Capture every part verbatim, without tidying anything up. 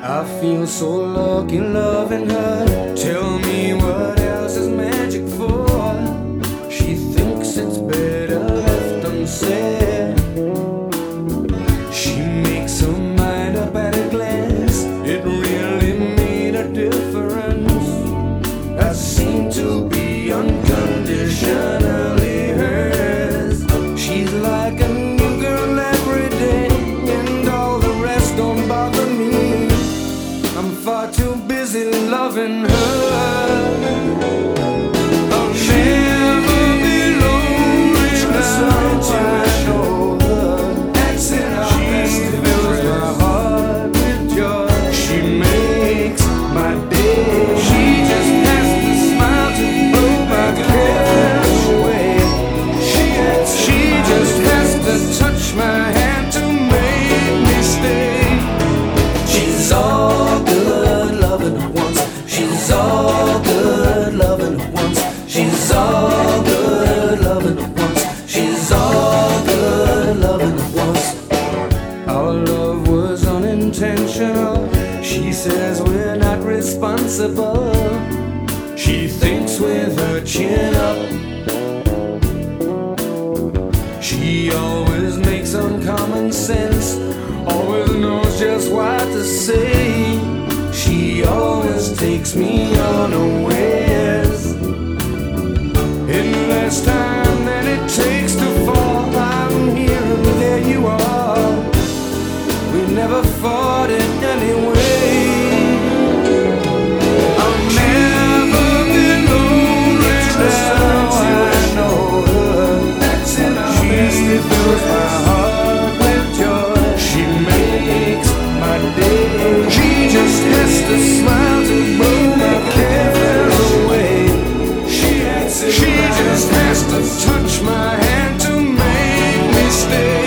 I feel so lucky loving her. Tell me what else is magic for? She thinks it's better left unsaid. She makes her mind up at a glance. It really made a difference. I seem to be unconditionally hers. She's like a new girl every day, and all the rest don't bother me. I'm far too busy loving her. I'll never be lonely now. I know her. That's it. She fills my heart with joy. She makes my day. She just has to smile to blow my cares away. She, she just has to touch my hand to make me stay. She's all good loving at once. She's all good loving at once. She's all good loving at once. She's all good loving at once. Our love was unintentional. She says we're not responsible. She thinks with her chin up. She always makes uncommon sense, always knows just what to say. She always takes me unawares. In less time than it takes to fall, I'm here and there you are. We never fought it anyway. I'll never be lonely now. I know her. She fills my heart with joy. She makes my day. She just has to smile to blow my cares away. She, she just has to touch my hand to make me stay.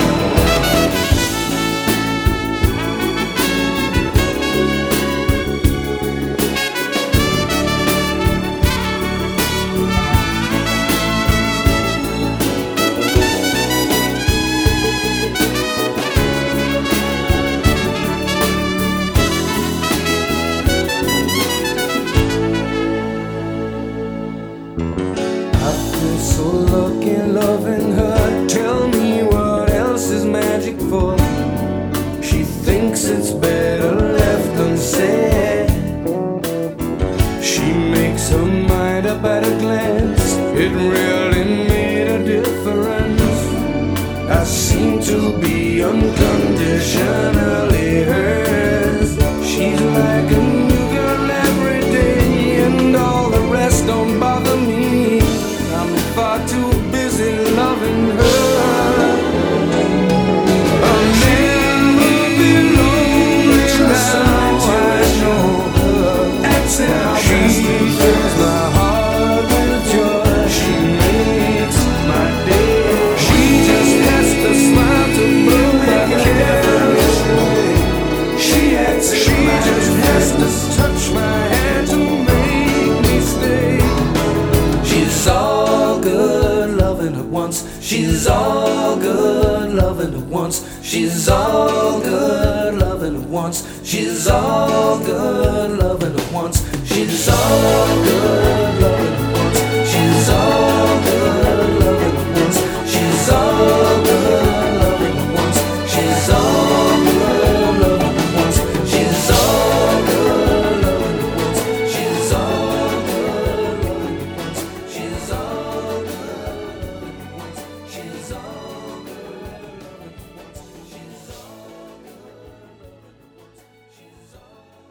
So lucky loving her. Tell me what else is magic for? She thinks it's better left unsaid. She makes her mind up at a glance. It really made a difference. I seem to be unconditionally hers. She's like a new girl every day, and all the rest don't bother me. I'm far too busy loving her. I'll never be lonely now. I know her. She fills my heart with joy. She makes my day. She just has to smile to blow my cares away. She, she just has to touch my hand to make me stay. She's all good loving at once. She's all good loving at once. She's all good loving at once. She's all good loving at once. She's all good.